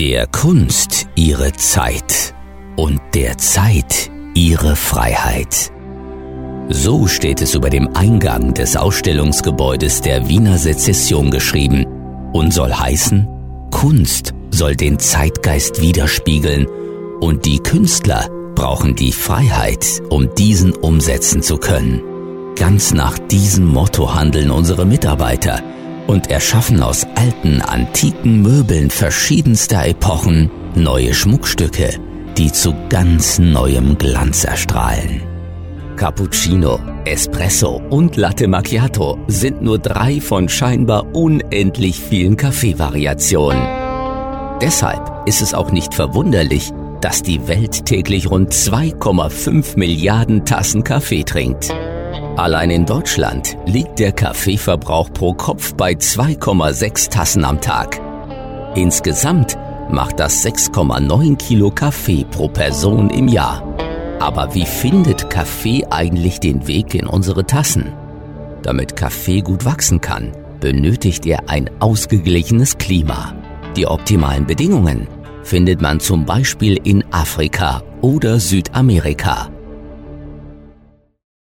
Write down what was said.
Der Kunst ihre Zeit und der Zeit ihre Freiheit. So steht es über dem Eingang des Ausstellungsgebäudes der Wiener Sezession geschrieben und soll heißen, Kunst soll den Zeitgeist widerspiegeln und die Künstler brauchen die Freiheit, um diesen umsetzen zu können. Ganz nach diesem Motto handeln unsere Mitarbeiter und erschaffen aus alten, antiken Möbeln verschiedenster Epochen neue Schmuckstücke, die zu ganz neuem Glanz erstrahlen. Cappuccino, Espresso und Latte Macchiato sind nur 3 von scheinbar unendlich vielen Kaffeevariationen. Deshalb ist es auch nicht verwunderlich, dass die Welt täglich rund 2,5 Milliarden Tassen Kaffee trinkt. Allein in Deutschland liegt der Kaffeeverbrauch pro Kopf bei 2,6 Tassen am Tag. Insgesamt macht das 6,9 Kilo Kaffee pro Person im Jahr. Aber wie findet Kaffee eigentlich den Weg in unsere Tassen? Damit Kaffee gut wachsen kann, benötigt er ein ausgeglichenes Klima. Die optimalen Bedingungen findet man zum Beispiel in Afrika oder Südamerika.